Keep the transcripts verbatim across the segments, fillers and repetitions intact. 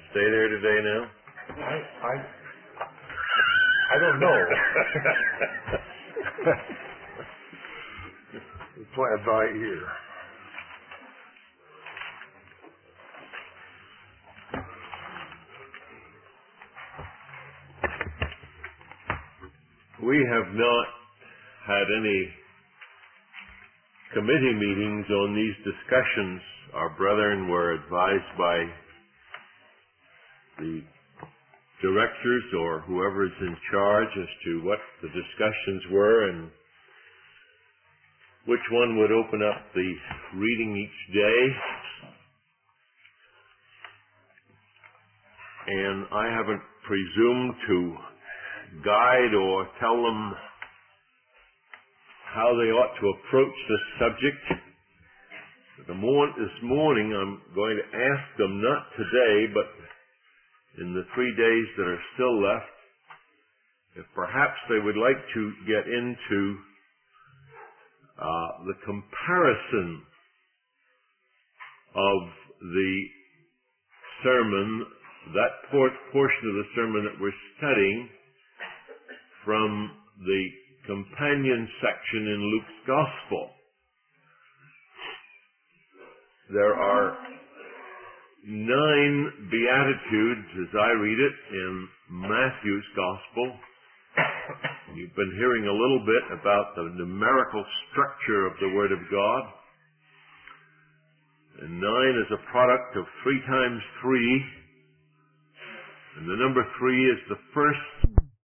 stay there today now? I I I don't know. We plant by ear. We have not had any committee meetings on these discussions. Our brethren were advised by the directors or whoever is in charge as to what the discussions were and which one would open up the reading each day. And I haven't presumed to guide or tell them how they ought to approach this subject. The mor- this morning I'm going to ask them, not today, but in the three days that are still left, if perhaps they would like to get into uh, the comparison of the sermon, that por- portion of the sermon that we're studying, from the companion section in Luke's Gospel. There are nine Beatitudes, as I read it, in Matthew's Gospel. You've been hearing a little bit about the numerical structure of the Word of God. And nine is a product of three times three. And the number three is the first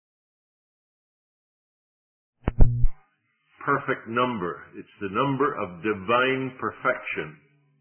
perfect number. It's the number of divine perfection.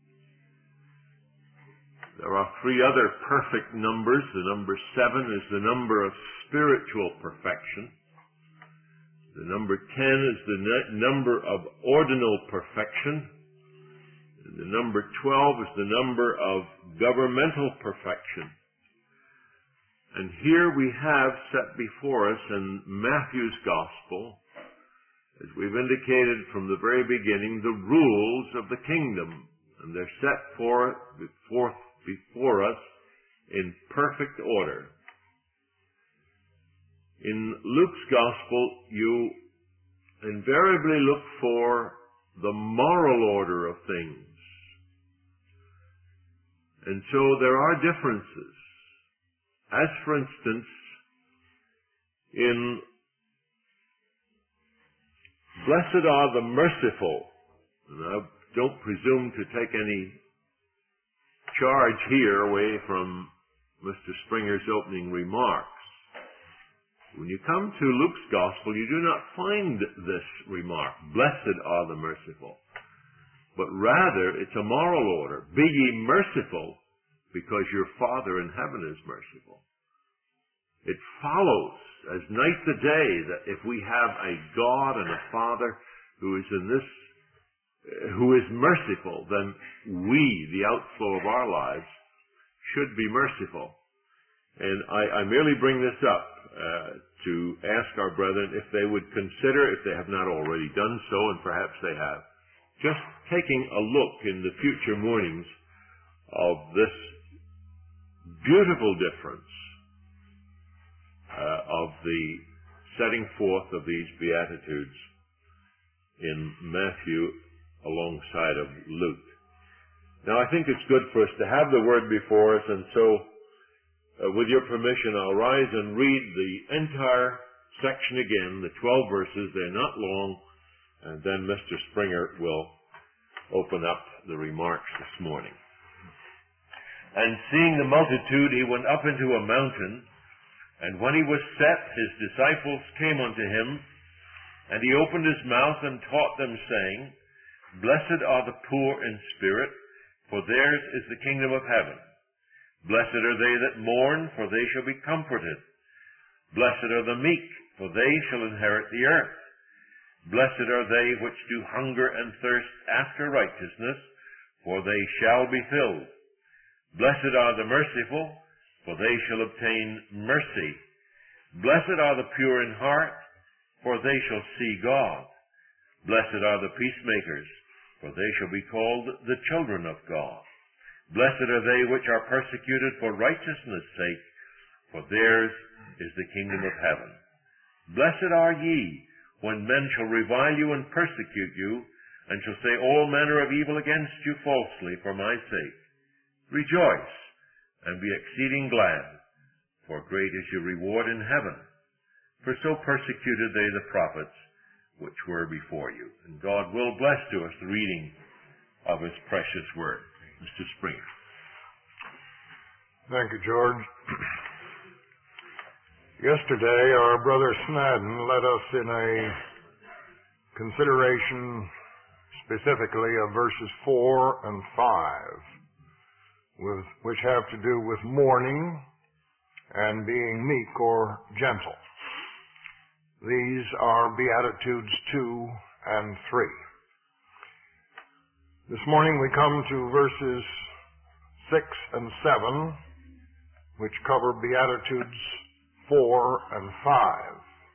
There are three other perfect numbers. The number seven is the number of spiritual perfection. The number ten is the n- number of ordinal perfection. And the number twelve is the number of governmental perfection. And here we have set before us in Matthew's Gospel, as we've indicated from the very beginning, the rules of the kingdom. And they're set forth before, before us in perfect order. In Luke's Gospel, you invariably look for the moral order of things. And so there are differences. As, for instance, in Blessed are the merciful. And I don't presume to take any charge here away from Mister Springer's opening remarks. When you come to Luke's Gospel, you do not find this remark, blessed are the merciful. But rather, it's a moral order. Be ye merciful, because your Father in heaven is merciful. It follows as night the day that if we have a God and a Father who is in this, who is merciful, then we, the outflow of our lives, should be merciful. And I, I merely bring this up uh, to ask our brethren if they would consider, if they have not already done so, and perhaps they have, just taking a look in the future mornings of this beautiful difference Uh, of the setting forth of these Beatitudes in Matthew alongside of Luke. Now, I think it's good for us to have the Word before us, and so, uh, with your permission, I'll rise and read the entire section again, the twelve verses. They're not long, and then Mister Springer will open up the remarks this morning. And seeing the multitude, he went up into a mountain. And when he was set, his disciples came unto him, and he opened his mouth and taught them, saying, Blessed are the poor in spirit, for theirs is the kingdom of heaven. Blessed are they that mourn, for they shall be comforted. Blessed are the meek, for they shall inherit the earth. Blessed are they which do hunger and thirst after righteousness, for they shall be filled. Blessed are the merciful, for they shall obtain mercy. Blessed are the pure in heart, for they shall see God. Blessed are the peacemakers, for they shall be called the children of God. Blessed are they which are persecuted for righteousness' sake, for theirs is the kingdom of heaven. Blessed are ye, when men shall revile you and persecute you, and shall say all manner of evil against you falsely for my sake. Rejoice, and be exceeding glad, for great is your reward in heaven. For so persecuted they the prophets which were before you. And God will bless to us the reading of His precious word. Mister Springer. Thank you, George. Yesterday, our brother Snadden led us in a consideration specifically of verses four and five, with, which have to do with mourning and being meek or gentle. These are Beatitudes two and three. This morning we come to verses six and seven, which cover Beatitudes four and five,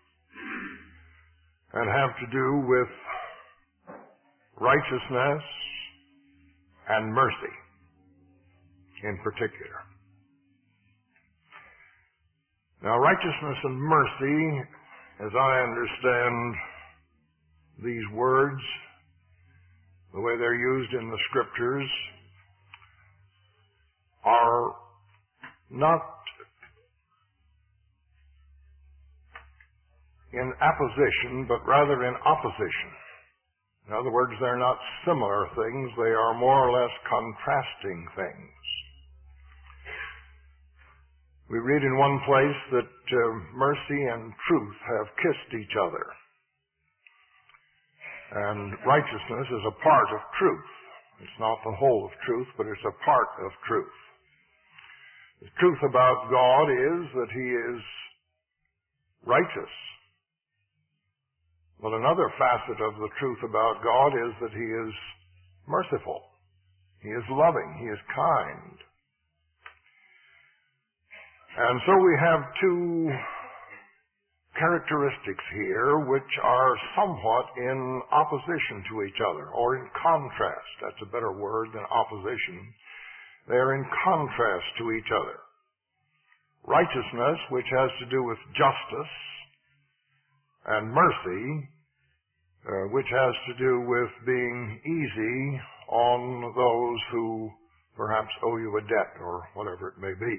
and have to do with righteousness and mercy in particular. Now, righteousness and mercy, as I understand these words, the way they're used in the Scriptures, are not in apposition, but rather in opposition. In other words, they're not similar things, they are more or less contrasting things. We read in one place that uh, mercy and truth have kissed each other. And righteousness is a part of truth. It's not the whole of truth, but it's a part of truth. The truth about God is that He is righteous. But another facet of the truth about God is that He is merciful. He is loving. He is kind. And so we have two characteristics here which are somewhat in opposition to each other, or in contrast. That's a better word than opposition. They're in contrast to each other. Righteousness, which has to do with justice, and mercy, uh, which has to do with being easy on those who perhaps owe you a debt or whatever it may be.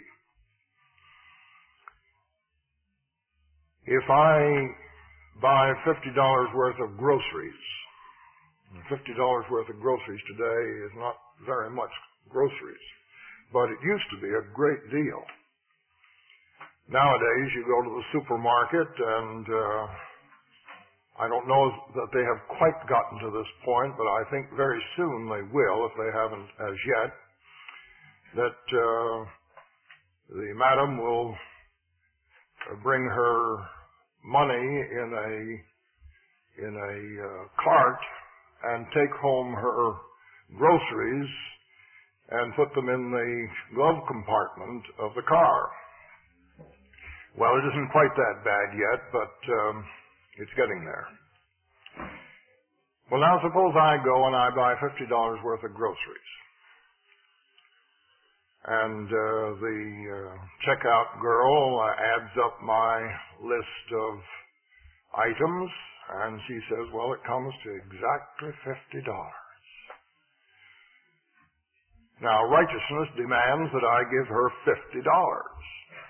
If I buy fifty dollars worth of groceries, and fifty dollars worth of groceries today is not very much groceries, but it used to be a great deal. Nowadays, you go to the supermarket, and uh, I don't know that they have quite gotten to this point, but I think very soon they will, if they haven't as yet, that uh, the madam will bring her money in a in a uh, cart and take home her groceries and put them in the glove compartment of the car. Well, it isn't quite that bad yet, but um, it's getting there. Well, now suppose I go and I buy fifty dollars worth of groceries. And uh, the uh, checkout girl uh, adds up my list of items, and she says, well, it comes to exactly fifty dollars. Now, righteousness demands that I give her fifty dollars.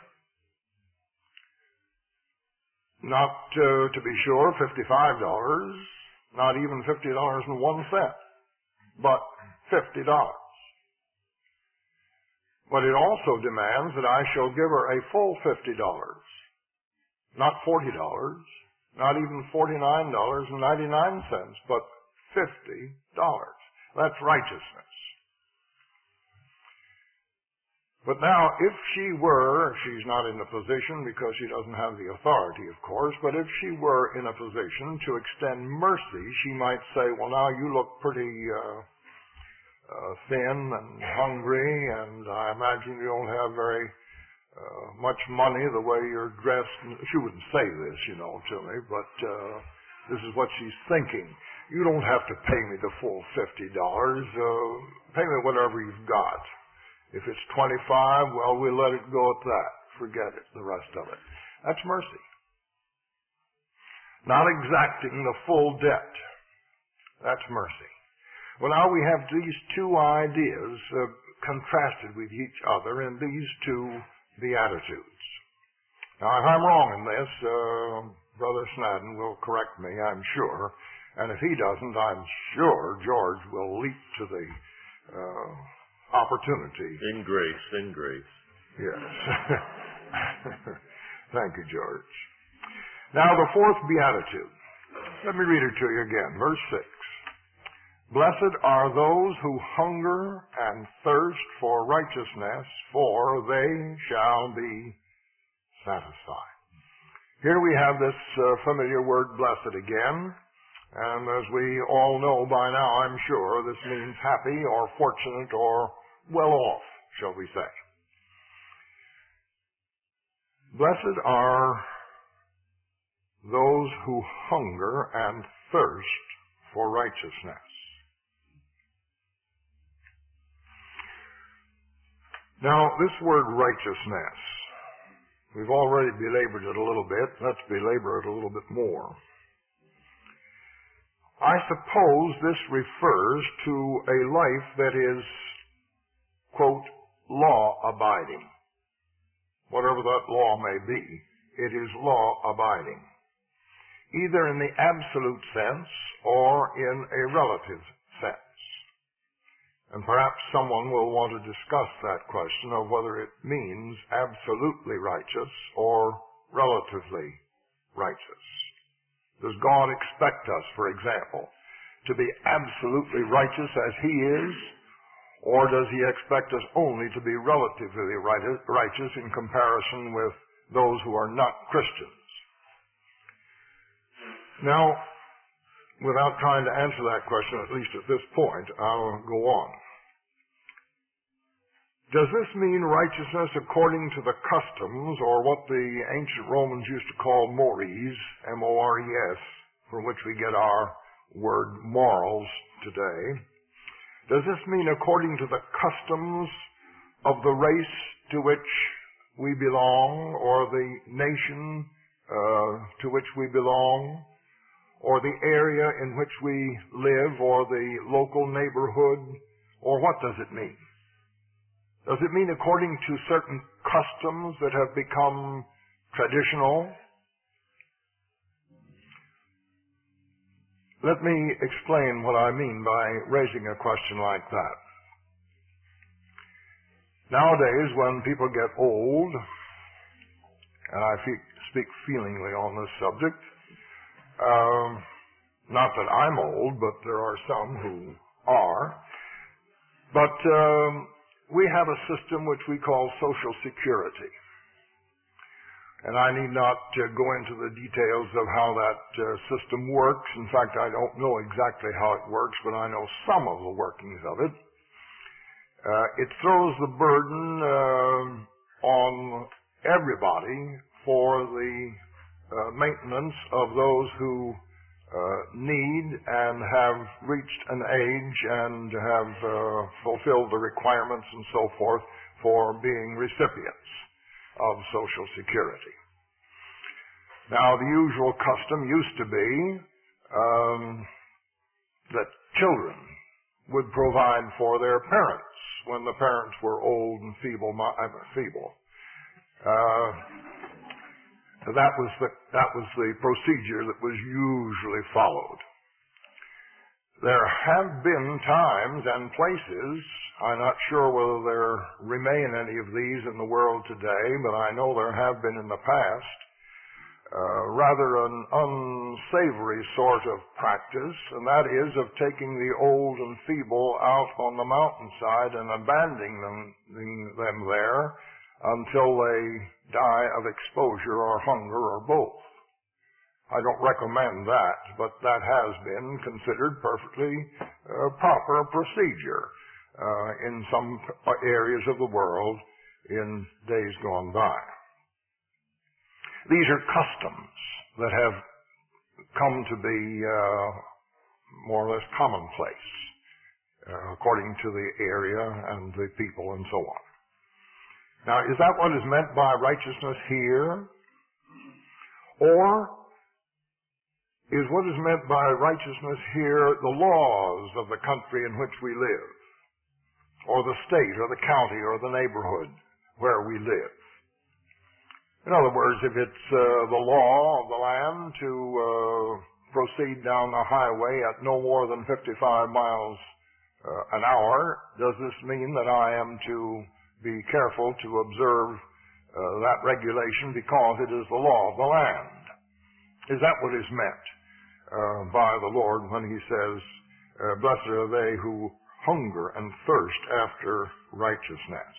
Not, uh, to be sure, fifty-five dollars, not even fifty dollars and one cent, but fifty dollars. But it also demands that I shall give her a full fifty dollars, not forty dollars, not even forty-nine dollars and ninety-nine cents, but fifty dollars. That's righteousness. But now, if she were, she's not in a position because she doesn't have the authority, of course, but if she were in a position to extend mercy, she might say, well, now you look pretty uh, uh, thin and hungry, and I imagine you don't have very uh, much money the way you're dressed. She wouldn't say this, you know, to me, but uh, this is what she's thinking. You don't have to pay me the full fifty dollars. Uh, pay me whatever you've got. If it's twenty-five, well, we let it go at that. Forget it, the rest of it. That's mercy. Not exacting the full debt. That's mercy. Well, now we have these two ideas uh, contrasted with each other in these two Beatitudes. Now, if I'm wrong in this, uh, Brother Snadden will correct me, I'm sure. And if he doesn't, I'm sure George will leap to the uh, opportunity. In grace, in grace. Yes. Thank you, George. Now, the fourth Beatitude. Let me read it to you again. Verse six. Blessed are those who hunger and thirst for righteousness, for they shall be satisfied. Here we have this uh, familiar word, blessed, again. And as we all know by now, I'm sure, this means happy or fortunate or well off, shall we say. Blessed are those who hunger and thirst for righteousness. Now, this word righteousness, we've already belabored it a little bit. Let's belabor it a little bit more. I suppose this refers to a life that is, quote, law-abiding. Whatever that law may be, it is law-abiding. Either in the absolute sense or in a relative sense. And perhaps someone will want to discuss that question of whether it means absolutely righteous or relatively righteous. Does God expect us, for example, to be absolutely righteous as He is, or does He expect us only to be relatively righteous in comparison with those who are not Christians? Now, without trying to answer that question, at least at this point, I'll go on. Does this mean righteousness according to the customs, or what the ancient Romans used to call mores, M O R E S, from which we get our word morals today? Does this mean according to the customs of the race to which we belong, or the nation uh, to which we belong, or the area in which we live, or the local neighborhood, or what does it mean? Does it mean according to certain customs that have become traditional? Let me explain what I mean by raising a question like that. Nowadays, when people get old, and I speak feelingly on this subject, um, not that I'm old, but there are some who are, but um, we have a system which we call Social Security. And I need not uh, go into the details of how that uh, system works. In fact, I don't know exactly how it works, but I know some of the workings of it. Uh, it throws the burden uh, on everybody for the uh, maintenance of those who uh, need and have reached an age and have uh, fulfilled the requirements and so forth for being recipients of Social Security. Now, the usual custom used to be um, that children would provide for their parents when the parents were old and feeble. Uh, feeble. Uh, that was the that was the procedure that was usually followed. There have been times and places, I'm not sure whether there remain any of these in the world today, but I know there have been in the past, uh, rather an unsavory sort of practice, and that is of taking the old and feeble out on the mountainside and abandoning them, them there until they die of exposure or hunger or both. I don't recommend that, but that has been considered perfectly uh, proper procedure uh, in some areas of the world in days gone by. These are customs that have come to be uh, more or less commonplace. uh, according to the area and the people and so on. Now, is that what is meant by righteousness here? Or is what is meant by righteousness here the laws of the country in which we live, or the state, or the county, or the neighborhood where we live? In other words, if it's uh, the law of the land to uh, proceed down the highway at no more than fifty-five miles uh, an hour, does this mean that I am to be careful to observe uh, that regulation because it is the law of the land? Is that what is meant uh, by the Lord when he says, uh, blessed are they who hunger and thirst after righteousness?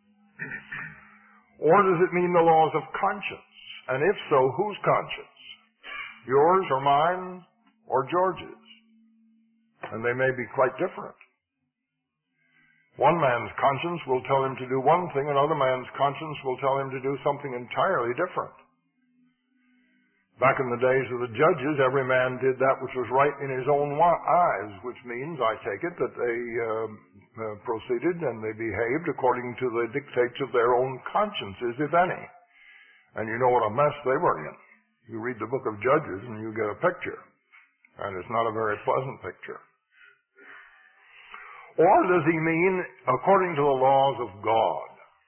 Or does it mean the laws of conscience? And if so, whose conscience? Yours or mine or George's? And they may be quite different. One man's conscience will tell him to do one thing, another man's conscience will tell him to do something entirely different. Back in the days of the judges, every man did that which was right in his own eyes, which means, I take it, that they uh, uh, proceeded and they behaved according to the dictates of their own consciences, if any. And you know what a mess they were in. You read the book of Judges and you get a picture. And it's not a very pleasant picture. Or does he mean according to the laws of God?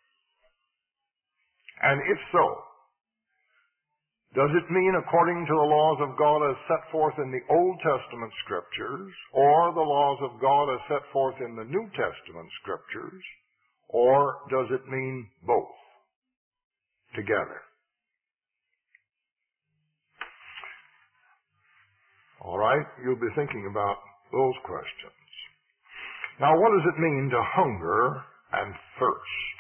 And if so, does it mean according to the laws of God as set forth in the Old Testament Scriptures, or the laws of God as set forth in the New Testament Scriptures, or does it mean both together? All right, you'll be thinking about those questions. Now, what does it mean to hunger and thirst?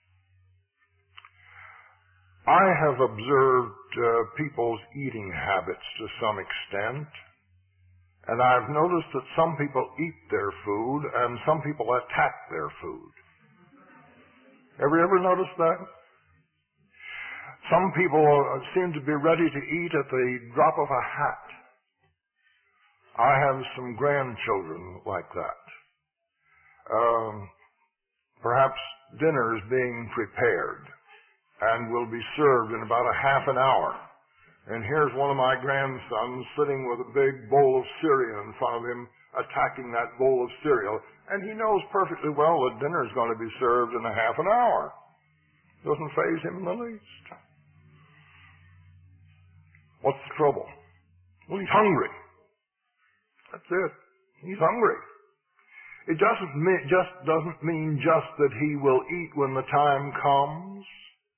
I have observed uh, people's eating habits to some extent, and I've noticed that some people eat their food and some people attack their food. Have you ever noticed that? Some people seem to be ready to eat at the drop of a hat. I have some grandchildren like that. Um, perhaps dinner is being prepared and will be served in about a half an hour. And here's one of my grandsons sitting with a big bowl of cereal in front of him, attacking that bowl of cereal. And he knows perfectly well that dinner is going to be served in a half an hour. Doesn't faze him in the least. What's the trouble? Well, he's hungry. That's it. He's hungry. It doesn't mean, just doesn't mean just that he will eat when the time comes,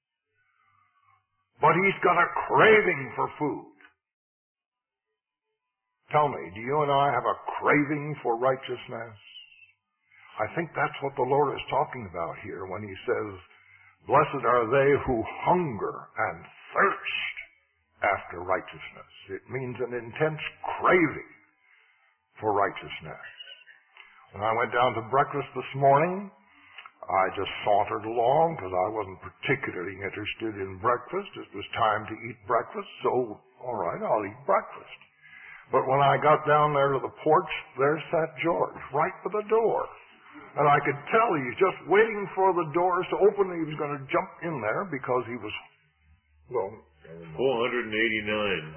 but he's got a craving for food. Tell me, do you and I have a craving for righteousness? I think that's what the Lord is talking about here when he says, blessed are they who hunger and thirst after righteousness. It means an intense craving for righteousness. When I went down to breakfast this morning, I just sauntered along because I wasn't particularly interested in breakfast. It was time to eat breakfast, so all right, I'll eat breakfast. But when I got down there to the porch, there sat George right by the door. And I could tell he's just waiting for the doors to open. He was going to jump in there because he was, well, four hundred eighty-nine.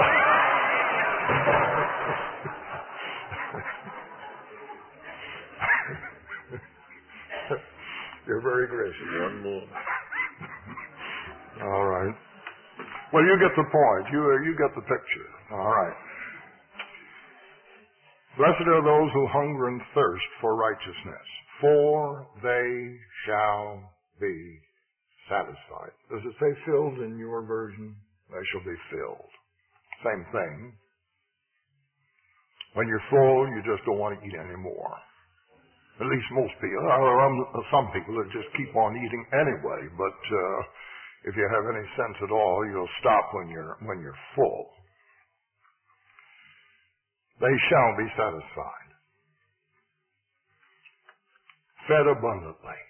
You're very gracious. One more. All right. Well, you get the point. You uh, you get the picture. All right. Blessed are those who hunger and thirst for righteousness, for they shall be satisfied. Does it say filled in your version? They shall be filled. Same thing. When you're full, you just don't want to eat anymore. At least most people. There are some people that just keep on eating anyway, but uh, if you have any sense at all, you'll stop when you're when you're full. They shall be satisfied, fed abundantly.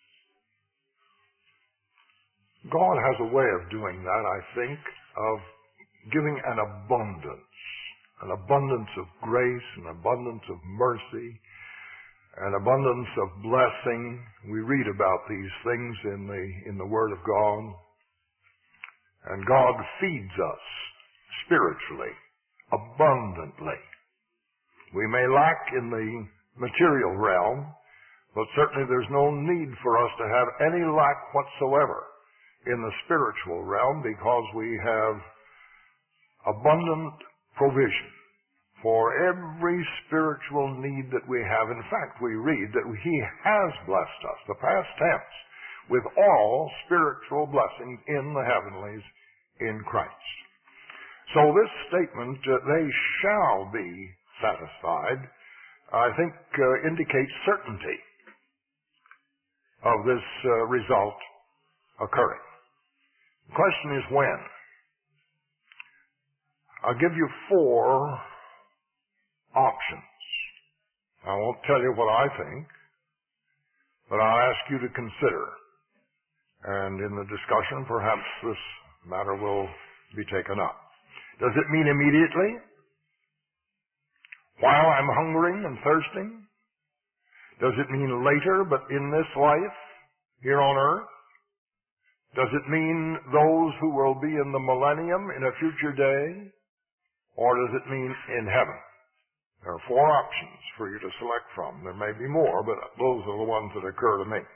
God has a way of doing that, I think, of giving an abundance, an abundance of grace, an abundance of mercy, an abundance of blessing. We read about these things in the, in the Word of God. And God feeds us spiritually, abundantly. We may lack in the material realm, but certainly there's no need for us to have any lack whatsoever in the spiritual realm, because we have abundant provision for every spiritual need that we have. In fact, we read that He has blessed us, the past tense, with all spiritual blessings in the heavenlies in Christ. So this statement, uh, they shall be satisfied, I think uh, indicates certainty of this uh, result occurring. The question is when. I'll give you four options. I won't tell you what I think, but I'll ask you to consider. And in the discussion, perhaps this matter will be taken up. Does it mean immediately? While I'm hungering and thirsting? Does it mean later, but in this life, here on earth? Does it mean those who will be in the millennium in a future day? Or does it mean in heaven? There are four options for you to select from. There may be more, but those are the ones that occur to me.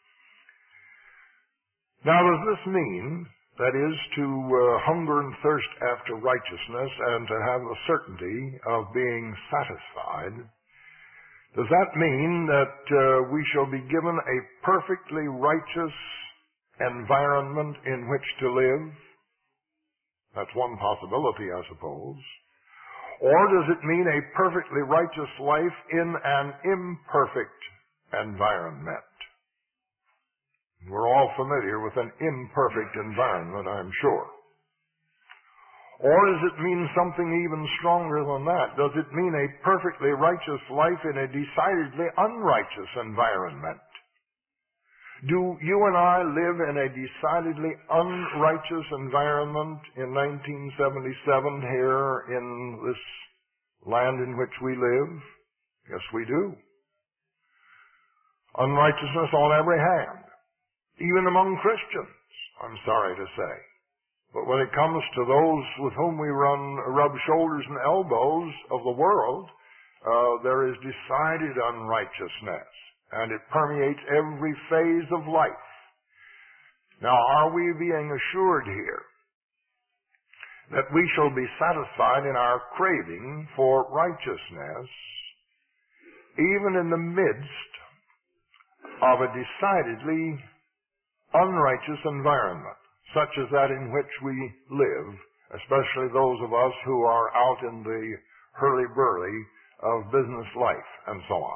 Now, does this mean, that is, to uh, hunger and thirst after righteousness and to have the certainty of being satisfied? Does that mean that uh, we shall be given a perfectly righteous environment in which to live? That's one possibility, I suppose. Or does it mean a perfectly righteous life in an imperfect environment? We're all familiar with an imperfect environment, I'm sure. Or does it mean something even stronger than that? Does it mean a perfectly righteous life in a decidedly unrighteous environment? Do you and I live in a decidedly unrighteous environment in nineteen seventy-seven here in this land in which we live? Yes, we do. Unrighteousness on every hand, even among Christians, I'm sorry to say. But when it comes to those with whom we run, rub shoulders and elbows of the world, uh, there is decided unrighteousness. And it permeates every phase of life. Now, are we being assured here that we shall be satisfied in our craving for righteousness, even in the midst of a decidedly unrighteous environment, such as that in which we live, especially those of us who are out in the hurly-burly of business life and so on?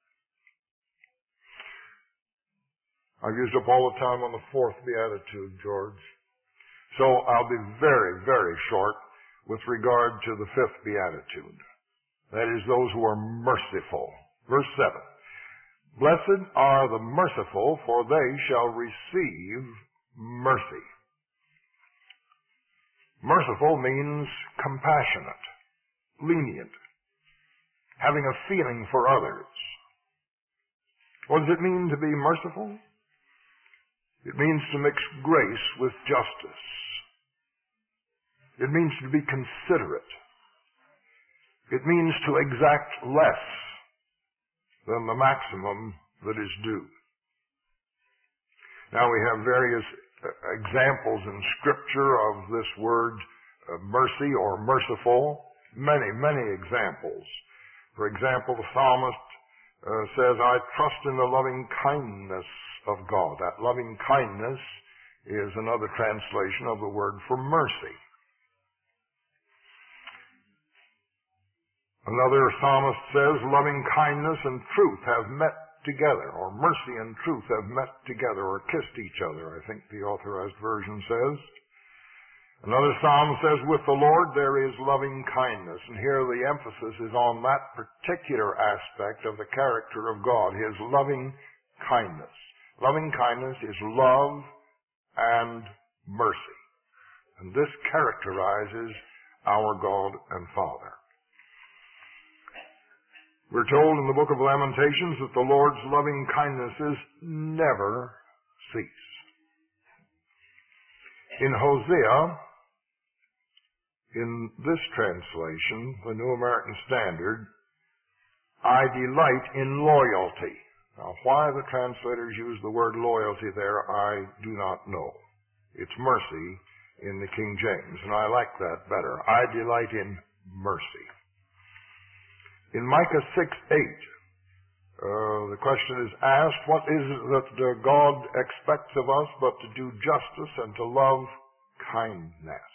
I've used up all the time on the fourth beatitude, George. So I'll be very, very short with regard to the fifth beatitude. That is, those who are merciful. Verse seven. Blessed are the merciful, for they shall receive mercy. Merciful means compassionate, lenient, having a feeling for others. What does it mean to be merciful? It means to mix grace with justice. It means to be considerate. It means to exact less than the maximum that is due. Now we have various examples in Scripture of this word uh, mercy or merciful. Many, many examples. For example, the psalmist uh, says, I trust in the loving kindness of God. That loving kindness is another translation of the word for mercy. Another psalmist says, loving kindness and truth have met together, or mercy and truth have met together, or kissed each other, I think the Authorized Version says. Another psalm says, with the Lord there is loving kindness, and here the emphasis is on that particular aspect of the character of God, His loving kindness. Loving kindness is love and mercy. And this characterizes our God and Father. We're told in the book of Lamentations that the Lord's loving kindnesses never cease. In Hosea, in this translation, the New American Standard, I delight in loyalty. Now, why the translators use the word loyalty there, I do not know. It's mercy in the King James, and I like that better. I delight in mercy. In Micah six eight, uh, the question is asked, what is it that uh, God expects of us but to do justice and to love kindness?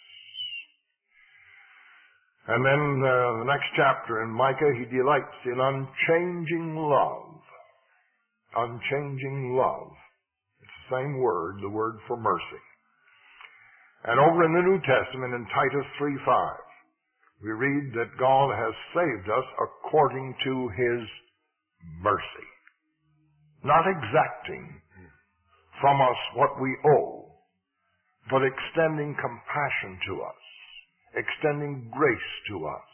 And then uh, the next chapter in Micah, he delights in unchanging love. Unchanging love. It's the same word, the word for mercy. And over in the New Testament, in Titus three five, we read that God has saved us according to His mercy. Not exacting from us what we owe, but extending compassion to us, extending grace to us.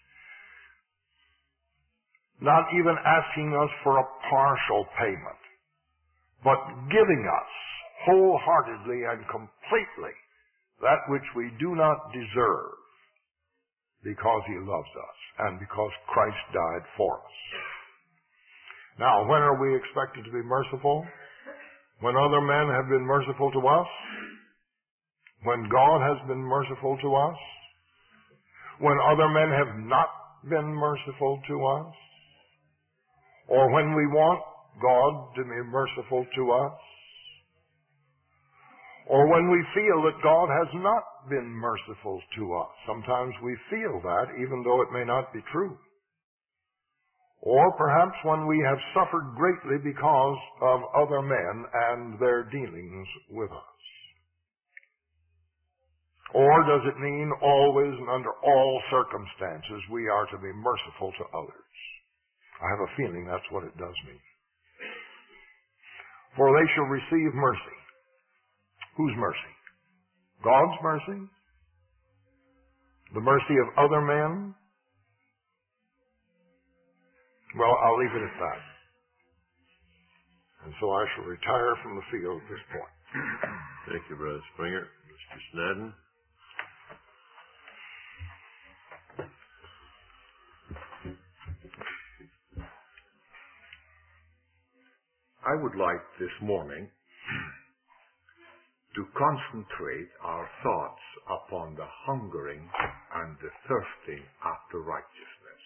Not even asking us for a partial payment, but giving us wholeheartedly and completely that which we do not deserve, because He loves us and because Christ died for us. Now, when are we expected to be merciful? When other men have been merciful to us? When God has been merciful to us? When other men have not been merciful to us? Or when we want God to be merciful to us? Or when we feel that God has not been merciful to us. Sometimes we feel that, even though it may not be true. Or perhaps when we have suffered greatly because of other men and their dealings with us. Or does it mean always and under all circumstances we are to be merciful to others? I have a feeling that's what it does mean. For they shall receive mercy. Whose mercy? God's mercy? The mercy of other men? Well, I'll leave it at that. And so I shall retire from the field at this point. Thank you, Brother Springer. Mister Snadden? I would like this morning to concentrate our thoughts upon the hungering and the thirsting after righteousness.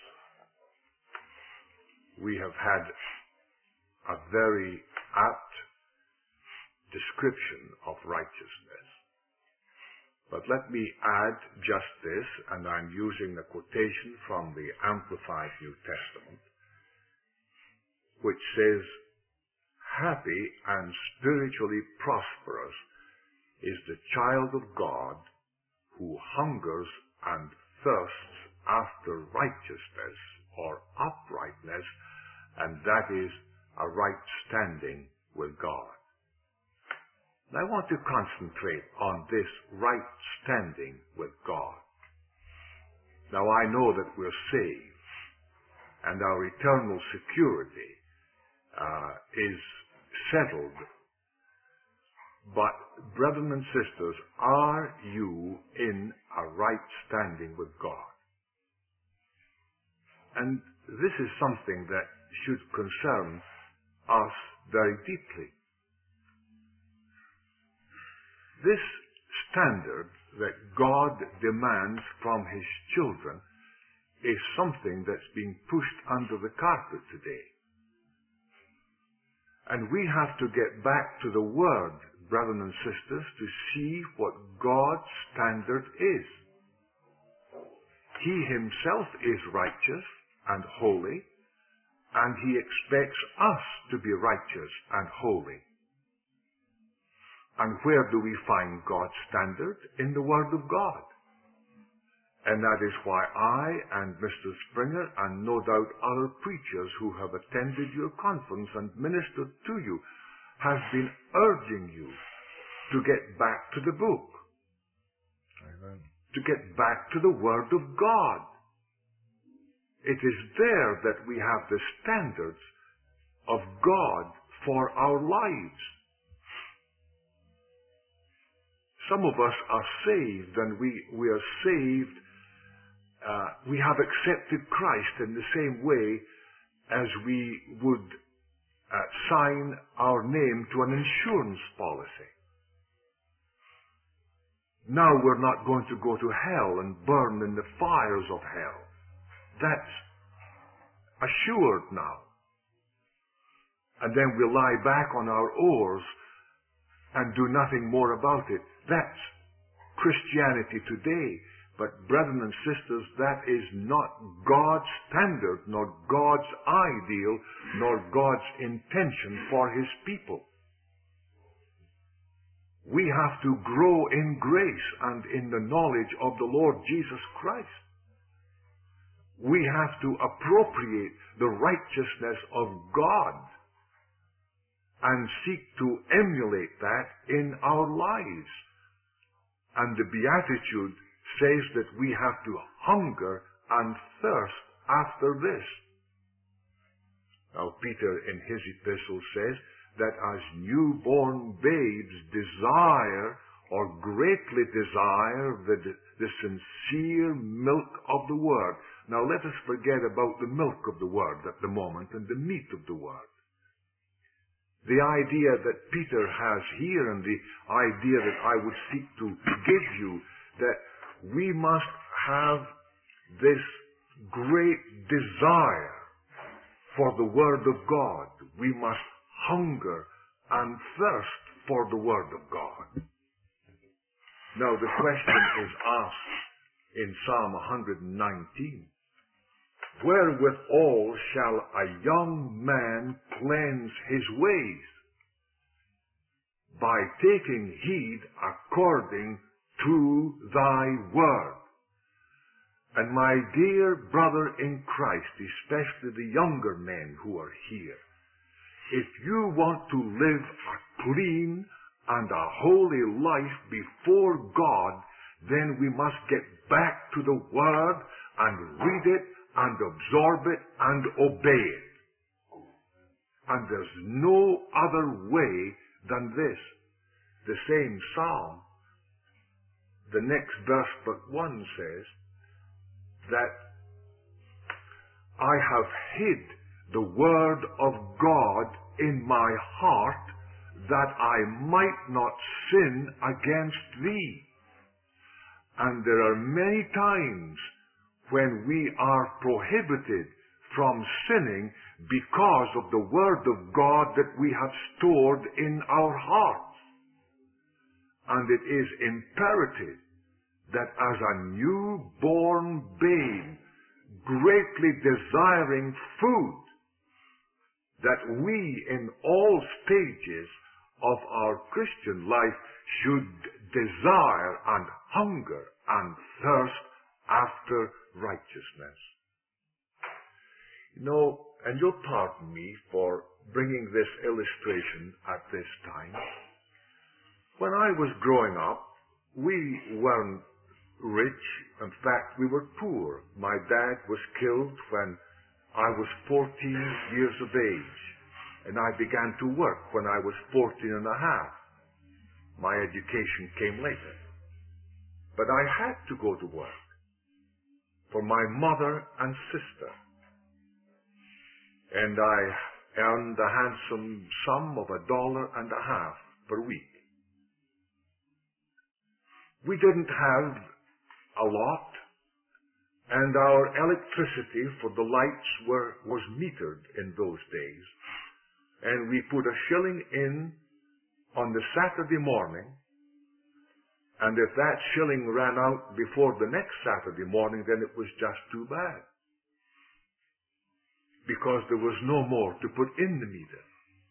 We have had a very apt description of righteousness. But let me add just this, and I'm using a quotation from the Amplified New Testament, which says, "Happy and spiritually prosperous is the child of God who hungers and thirsts after righteousness or uprightness, and that is a right standing with God." And I want to concentrate on this right standing with God. Now, I know that we're saved, and our eternal security uh, is settled. But, brethren and sisters, are you in a right standing with God? And this is something that should concern us very deeply. This standard that God demands from His children is something that's being pushed under the carpet today. And we have to get back to the Word, brethren and sisters, to see what God's standard is. He Himself is righteous and holy, and He expects us to be righteous and holy. And where do we find God's standard? In the Word of God. And that is why I and Mister Springer, and no doubt other preachers who have attended your conference and ministered to you, have been urging you to get back to the book. Amen. To get back to the Word of God. It is there that we have the standards of God for our lives. Some of us are saved, and we, we are saved, uh, we have accepted Christ in the same way as we would uh, sign our name to an insurance policy. Now we're not going to go to hell and burn in the fires of hell. That's assured now. And then we lie back on our oars and do nothing more about it. That's Christianity today. But brethren and sisters, that is not God's standard, nor God's ideal, nor God's intention for His people. We have to grow in grace and in the knowledge of the Lord Jesus Christ. We have to appropriate the righteousness of God and seek to emulate that in our lives. And the Beatitude says that we have to hunger and thirst after this. Now, Peter in his epistle says that as newborn babes desire or greatly desire the, the sincere milk of the Word. Now, let us forget about the milk of the Word at the moment and the meat of the Word. The idea that Peter has here and the idea that I would seek to give you, that we must have this great desire for the Word of God. We must hunger and thirst for the Word of God. Now the question is asked in Psalm one nineteen. Wherewithal shall a young man cleanse his ways? By taking heed according to thy word. And my dear brother in Christ, especially the younger men who are here, if you want to live a clean and a holy life before God, then we must get back to the Word and read it and absorb it and obey it. And there's no other way than this. The same psalm, the next verse but one says that I have hid the word of God in my heart that I might not sin against thee. And there are many times when we are prohibited from sinning because of the word of God that we have stored in our hearts. And it is imperative that as a newborn babe, greatly desiring food, that we in all stages of our Christian life should desire and hunger and thirst after righteousness. You know, and you'll pardon me for bringing this illustration at this time. When I was growing up, we weren't rich. In fact, we were poor. My dad was killed when I was fourteen years of age, and I began to work when I was fourteen and a half. My education came later. But I had to go to work for my mother and sister. And I earned a handsome sum of a dollar and a half per week. We didn't have a lot, and our electricity for the lights were was metered in those days. And we put a shilling in on the Saturday morning, and if that shilling ran out before the next Saturday morning, then it was just too bad, because there was no more to put in the meter.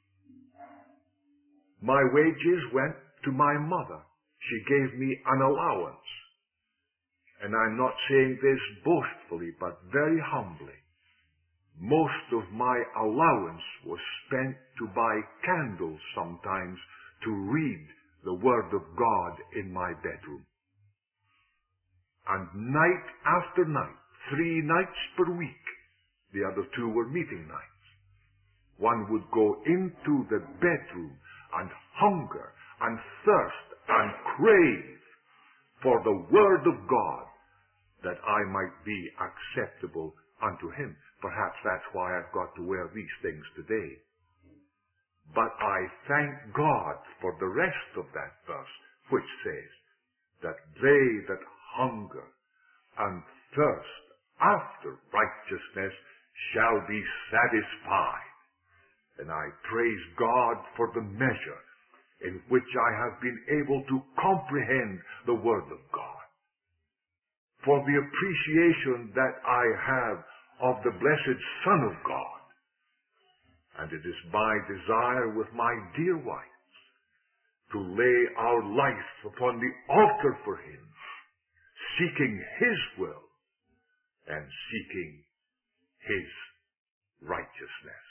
My wages went to my mother. She gave me an allowance. And I'm not saying this boastfully, but very humbly. Most of my allowance was spent to buy candles sometimes to read the Word of God in my bedroom. And night after night, three nights per week, The other two were meeting nights. One would go into the bedroom and hunger and thirst and crave for the Word of God, that I might be acceptable unto Him. Perhaps that's why I've got to wear these things today. But I thank God for the rest of that verse, which says that they that hunger and thirst after righteousness shall be satisfied. And I praise God for the measure in which I have been able to comprehend the Word of God, for the appreciation that I have of the blessed Son of God. And it is my desire with my dear wives to lay our life upon the altar for Him, seeking His will and seeking His righteousness.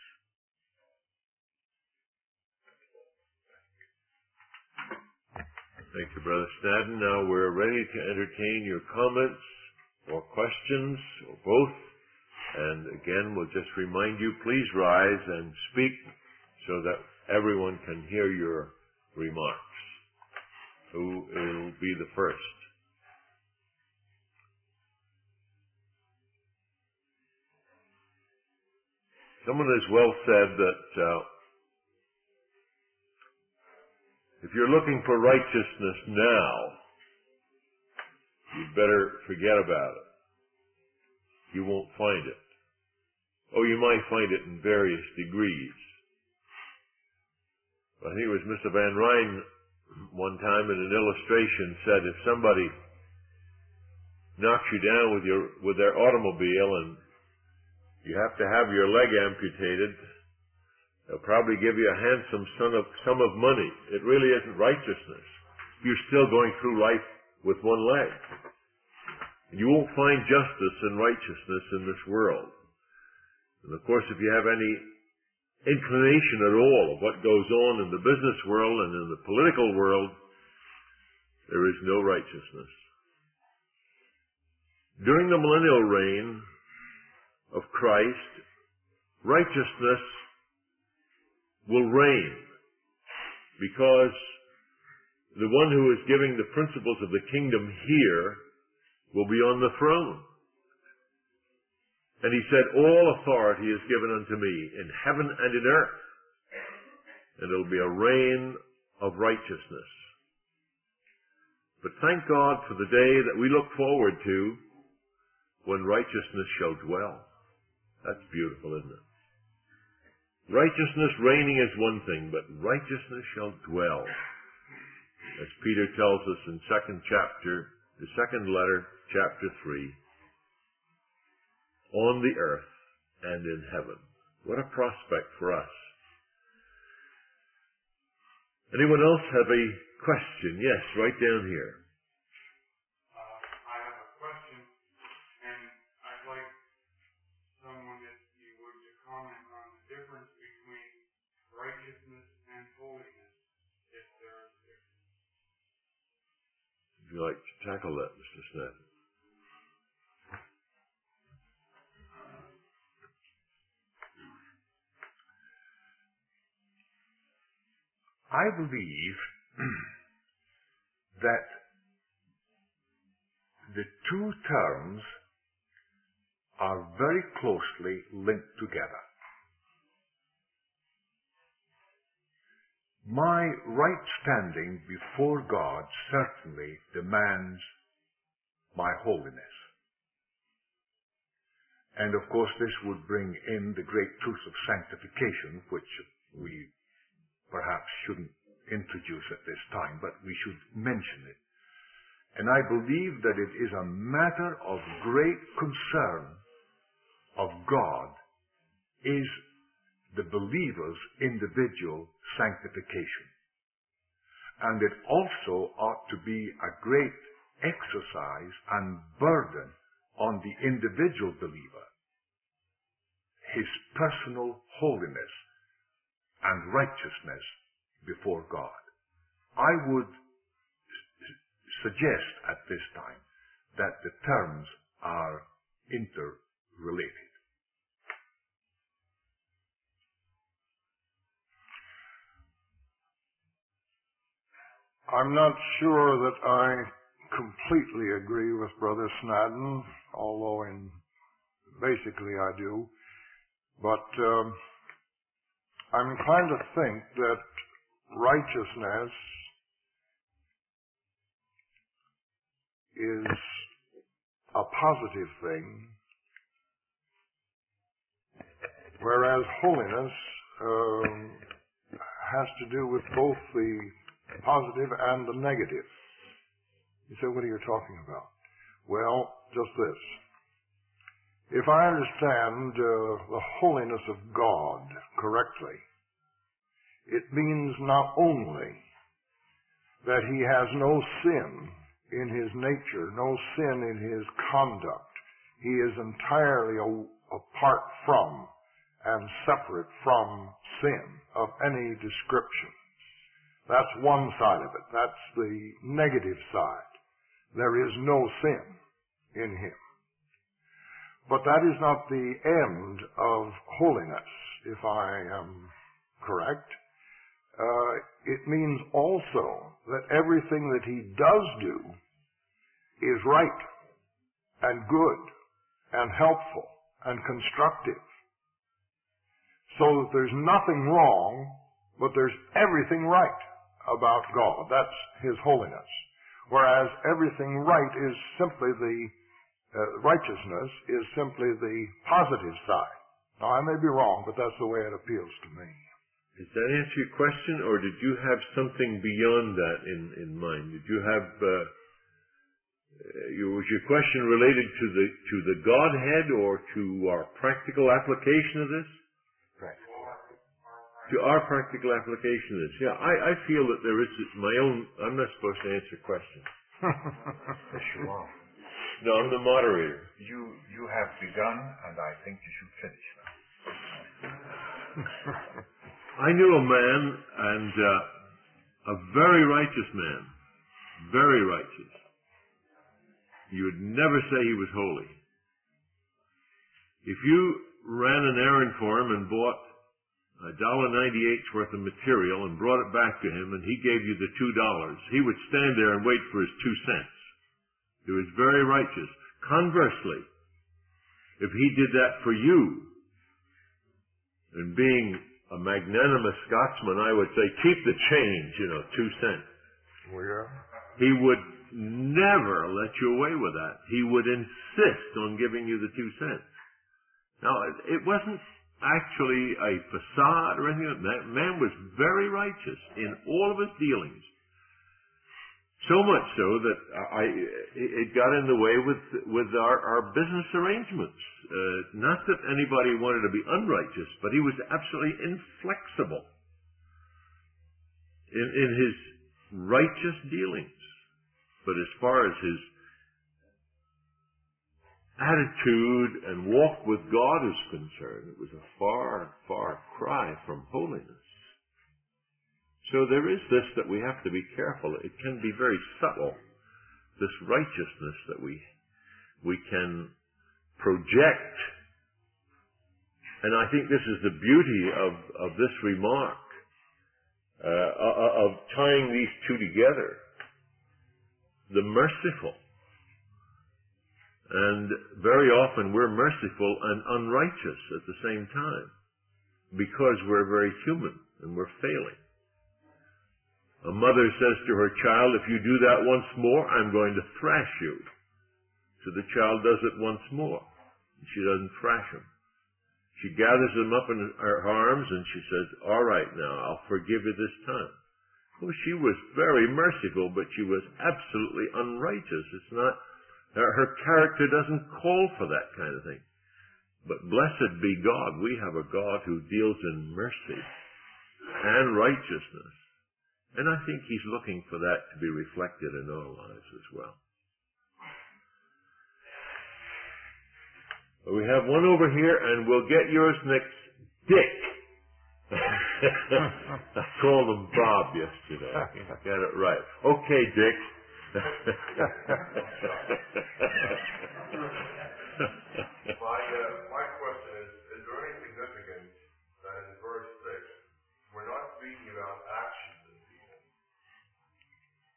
Thank you, Brother Snadden. Now we're ready to entertain your comments or questions or both. And again, we'll just remind you, please rise and speak so that everyone can hear your remarks. Who will be the first? Someone has well said that uh, if you're looking for righteousness now, you'd better forget about it. You won't find it. Oh, you might find it in various degrees. I think it was Mister Van Ryn one time in an illustration said, if somebody knocks you down with your with their automobile and you have to have your leg amputated, they'll probably give you a handsome sum of, sum of money. It really isn't righteousness. You're still going through life with one leg. You won't find justice and righteousness in this world. And of course, if you have any inclination at all of what goes on in the business world and in the political world, there is no righteousness. During the millennial reign of Christ, righteousness will reign, because the one who is giving the principles of the kingdom here will be on the throne. And he said, all authority is given unto me in heaven and in earth. And it will be a reign of righteousness. But thank God for the day that we look forward to when righteousness shall dwell. That's beautiful, isn't it? Righteousness reigning is one thing, but righteousness shall dwell. As Peter tells us in second chapter, the second letter, chapter three, on the earth and in heaven. What a prospect for us. Anyone else have a question? Yes, right down here. Uh, I have a question, and I'd like someone that you would to comment on the difference between righteousness and holiness, if there is a difference. Would you like to tackle that, Mister Snadden? I believe that the two terms are very closely linked together. My right standing before God certainly demands my holiness. And of course this would bring in the great truth of sanctification, which we perhaps shouldn't introduce at this time, but we should mention it. And I believe that it is a matter of great concern of God is the believer's individual sanctification. And it also ought to be a great exercise and burden on the individual believer, his personal holiness and righteousness before God. I would suggest at this time that the terms are interrelated. I'm not sure that I completely agree with Brother Snadden, although in basically I do. But um, I'm inclined to think that righteousness is a positive thing, whereas holiness um, has to do with both the positive and the negative. You say, what are you talking about? Well, just this. If I understand uh, the holiness of God correctly, it means not only that he has no sin in his nature, no sin in his conduct. He is entirely a, apart from and separate from sin of any description. That's one side of it. That's the negative side. There is no sin in him. But that is not the end of holiness, if I am correct. Uh, it means also that everything that he does do is right and good and helpful and constructive. So that there's nothing wrong, but there's everything right about God. That's his holiness. Whereas everything right is simply the, uh, righteousness is simply the positive side. Now, I may be wrong, but that's the way it appeals to me. Does that answer your question, or did you have something beyond that in, in mind? Did you have, uh, uh, was your question related to the, to the Godhead or to our practical application of this? Right. To our practical application of this. Yeah, I, I feel that there is my own, I'm not supposed to answer questions. Yes, you are. No, I'm the moderator. You, you have begun, and I think you should finish now. I knew a man, and uh, a very righteous man, very righteous. You would never say he was holy. If you ran an errand for him and bought a dollar ninety-eight's worth of material and brought it back to him, and he gave you the two dollars, he would stand there and wait for his two cents. He was very righteous. Conversely, if he did that for you, and being a magnanimous Scotsman, I would say, keep the change, you know, two cents. Oh, yeah? He would never let you away with that. He would insist on giving you the two cents. Now, it wasn't actually a facade or anything. That man was very righteous in all of his dealings. So much so that I, it got in the way with, with our, our business arrangements. Uh, not that anybody wanted to be unrighteous, but he was absolutely inflexible in, in his righteous dealings. But as far as his attitude and walk with God is concerned, it was a far, far cry from holiness. So there is this that we have to be careful. It can be very subtle, this righteousness that we we can project. And I think this is the beauty of, of this remark, uh, of tying these two together. The merciful. And very often we're merciful and unrighteous at the same time because we're very human and we're failing. A mother says to her child, if you do that once more, I'm going to thrash you. So the child does it once more. And she doesn't thrash him. She gathers him up in her arms and she says, all right now, I'll forgive you this time. Well, she was very merciful, but she was absolutely unrighteous. It's not, her character doesn't call for that kind of thing. But blessed be God, we have a God who deals in mercy and righteousness. And I think he's looking for that to be reflected in our lives as well. We have one over here, and we'll get yours next. Dick. I called him Bob yesterday. I got it right. Okay, Dick. my, uh, my question is, is there any significance that in verse six, we're not speaking about actions in people,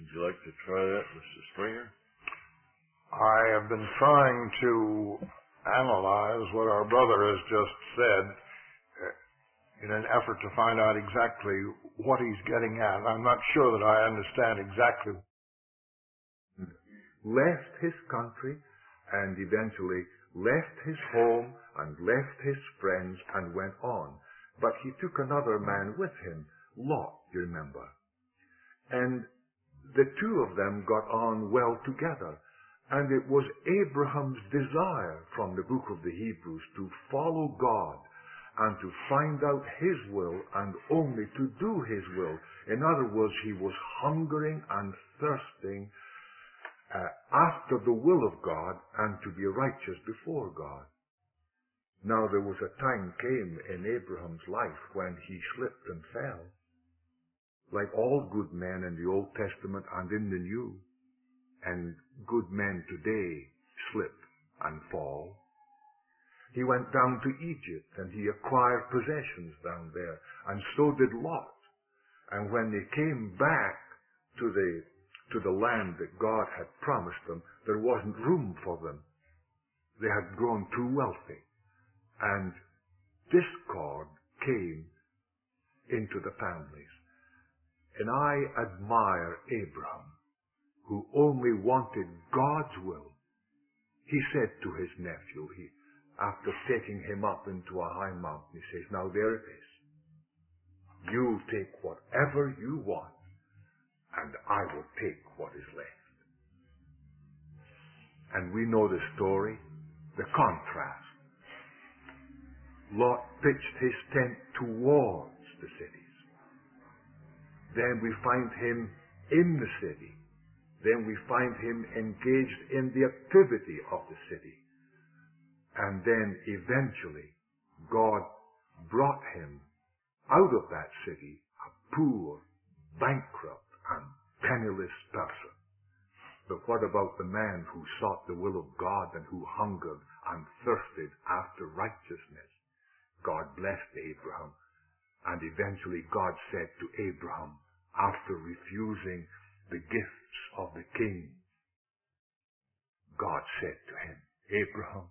Would you like to try that, Mister Springer? I have been trying to analyze what our brother has just said in an effort to find out exactly what he's getting at. I'm not sure that I understand exactly. Left his country and eventually left his home and left his friends and went on. But he took another man with him, Lot, you remember. And the two of them got on well together. And it was Abraham's desire from the book of the Hebrews to follow God and to find out his will and only to do his will. In other words, he was hungering and thirsting uh, after the will of God and to be righteous before God. Now there was a time came in Abraham's life when he slipped and fell, like all good men in the Old Testament and in the New. And good men today slip and fall. He went down to Egypt and he acquired possessions down there, and so did Lot. And when they came back to the to the land that God had promised them, there wasn't room for them. They had grown too wealthy, and discord came into the families. And I admire Abraham, who only wanted God's will. He said to his nephew, he, after taking him up into a high mountain, he says, now there it is. You take whatever you want, and I will take what is left. And we know the story, the contrast. Lot pitched his tent towards the cities. Then we find him in the city. Then we find him engaged in the activity of the city. And then eventually, God brought him out of that city, a poor, bankrupt, and penniless person. But what about the man who sought the will of God and who hungered and thirsted after righteousness? God blessed Abraham. And eventually God said to Abraham, after refusing the gifts of the king, God said to him, Abraham,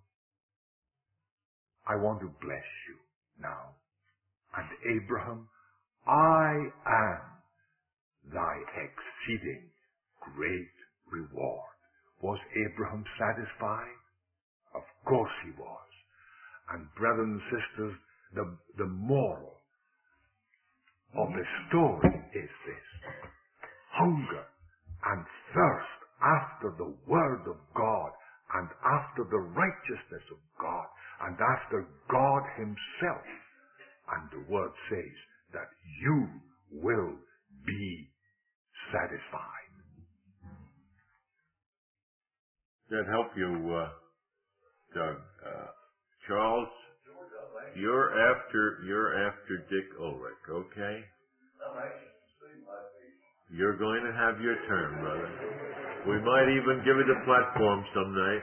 I want to bless you now. And Abraham, I am thy exceeding great reward. Was Abraham satisfied? Of course he was. And brethren and sisters, the, the moral of the story is this: hunger and thirst after the Word of God and after the righteousness of God and after God Himself. And the Word says that you will be satisfied. That help you, uh, Doug? Uh, Charles, you're after you're after Dick Ulrich, okay? You're going to have your turn, brother. We might even give it a platform some night.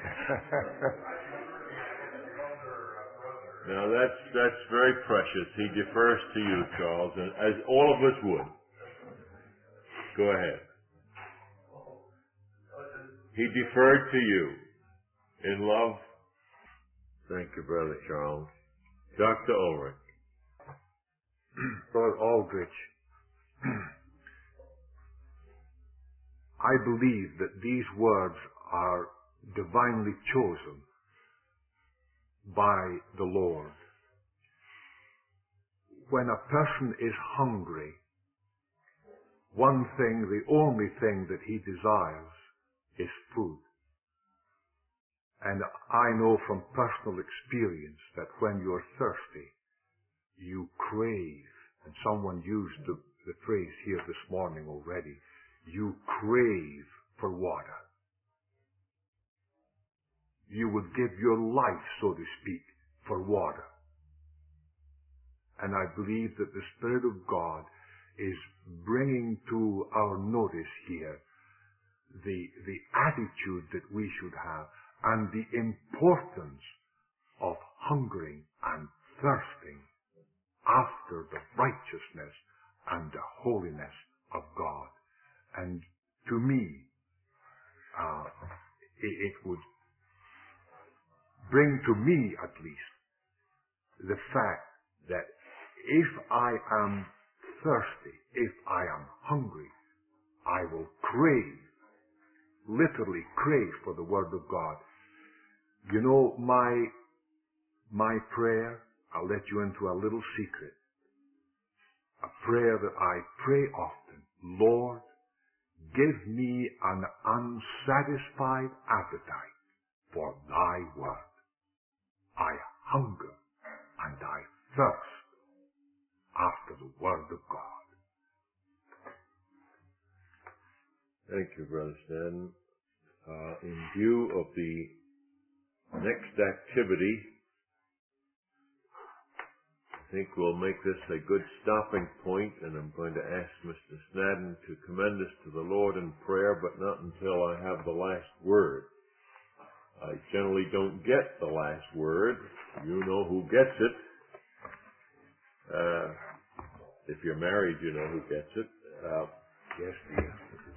Now that's that's very precious. He defers to you, Charles, and as all of us would. Go ahead. He deferred to you in love. Thank you, Brother Charles. Doctor Ulrich. Brother Aldrich, I believe that these words are divinely chosen by the Lord. When a person is hungry, one thing, the only thing that he desires is food. And I know from personal experience that when you're thirsty, you crave, and someone used the, the phrase here this morning already, you crave for water. You would give your life, so to speak, for water. And I believe that the Spirit of God is bringing to our notice here the, the attitude that we should have and the importance of hungering and thirsting after the righteousness and the holiness of God. And to me, uh, it, it would bring to me at least the fact that if I am thirsty, if I am hungry, I will crave, literally crave for the Word of God. You know, my, my prayer, I'll let you into a little secret. A prayer that I pray often. Lord, give me an unsatisfied appetite for thy word. I hunger and I thirst after the word of God. Thank you, Brother Stan. Uh, in view of the next activity, I think we'll make this a good stopping point, and I'm going to ask Mister Snadden to commend us to the Lord in prayer, but not until I have the last word. I generally don't get the last word. You know who gets it. Uh, if you're married, you know who gets it. Uh, Yes, dear.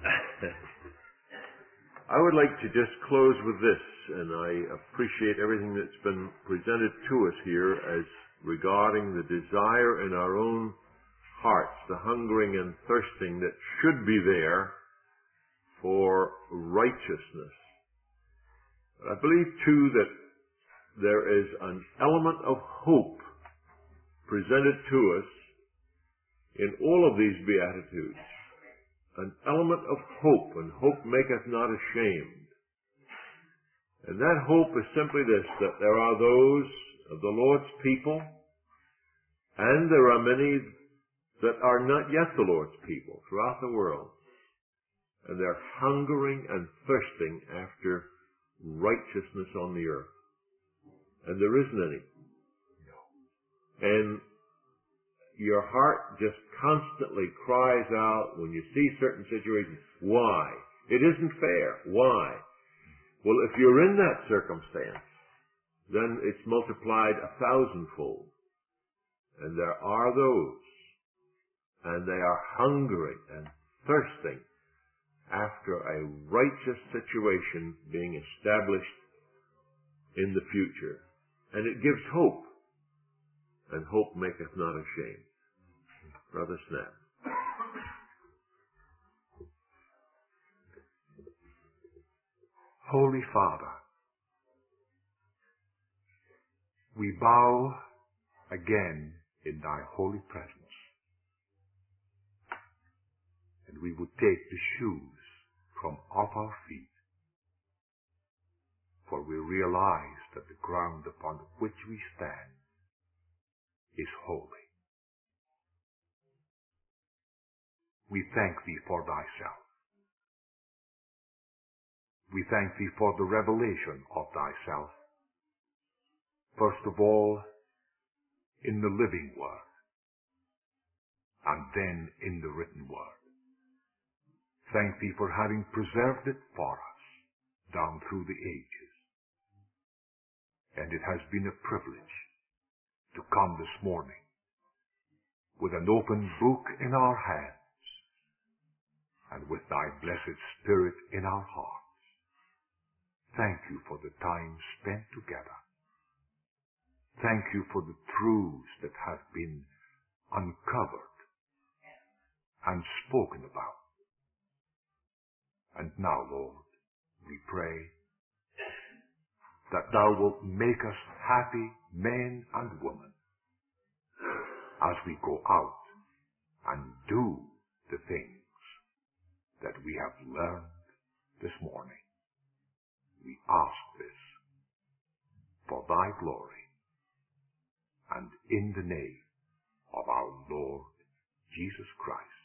I would like to just close with this, and I appreciate everything that's been presented to us here as regarding the desire in our own hearts, the hungering and thirsting that should be there for righteousness. But I believe, too, that there is an element of hope presented to us in all of these Beatitudes. An element of hope, and hope maketh not ashamed. And that hope is simply this, that there are those of the Lord's people, and there are many that are not yet the Lord's people throughout the world. And they're hungering and thirsting after righteousness on the earth. And there isn't any. And your heart just constantly cries out when you see certain situations, why? It isn't fair. Why? Well, if you're in that circumstance, then it's multiplied a thousandfold. And there are those, and they are hungering and thirsting after a righteous situation being established in the future. And it gives hope, and hope maketh not ashamed. Brother Snap. Holy Father, we bow again in thy holy presence, and we would take the shoes from off our feet, for we realize that the ground upon which we stand is holy. We thank thee for thyself. We thank thee for the revelation of thyself, first of all in the living word, and then in the written word. Thank thee for having preserved it for us down through the ages. And it has been a privilege to come this morning with an open book in our hands and with thy blessed Spirit in our hearts. Thank you for the time spent together. Thank you for the truths that have been uncovered and spoken about. And now, Lord, we pray that thou wilt make us happy men and women as we go out and do the things that we have learned this morning. We ask this for thy glory and in the name of our Lord Jesus Christ.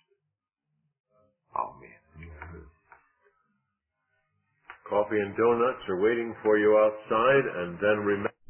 Amen. Coffee and donuts are waiting for you outside, and then remember